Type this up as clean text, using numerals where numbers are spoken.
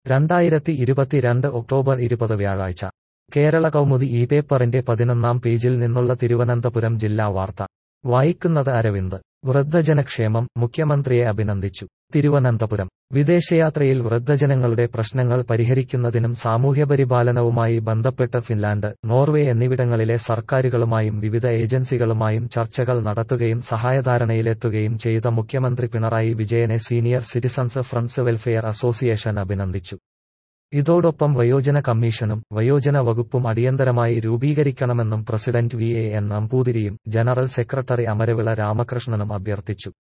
2022 October 20 വ്യാഴാഴ്ച കേരള കൗമുദി ഈ പേപ്പറിന്റെ 11-ാം പേജിൽ നിന്നുള്ള തിരുവനന്തപുരം ജില്ലാ വാർത്ത വായിക്കുന്നത് അരവിന്ദ്. വൃദ്ധജനക്ഷേമം മുഖ്യമന്ത്രിയെ അഭിനന്ദിച്ചു. തിരുവനന്തപുരം വിദേശയാത്രയിൽ വൃദ്ധജനങ്ങളുടെ പ്രശ്നങ്ങൾ പരിഹരിക്കുന്നതിനും സാമൂഹ്യപരിപാലനവുമായി ബന്ധപ്പെട്ട് ഫിൻലാൻഡ്, നോർവേ എന്നിവിടങ്ങളിലെ സർക്കാരുകളുമായും വിവിധ ഏജൻസികളുമായും ചർച്ചകൾ നടത്തുകയും സഹായധാരണയിലെത്തുകയും ചെയ്ത മുഖ്യമന്ത്രി പിണറായി വിജയനെ senior citizens friends welfare association അഭിനന്ദിച്ചു. ഇതോടൊപ്പം വയോജന കമ്മീഷനും വയോജന വകുപ്പും അടിയന്തരമായി രൂപീകരിക്കണമെന്നും പ്രസിഡന്റ് VAN നമ്പൂതിരിയും ജനറൽ സെക്രട്ടറി അമരവിള രാമകൃഷ്ണനും അഭ്യർത്ഥിച്ചു.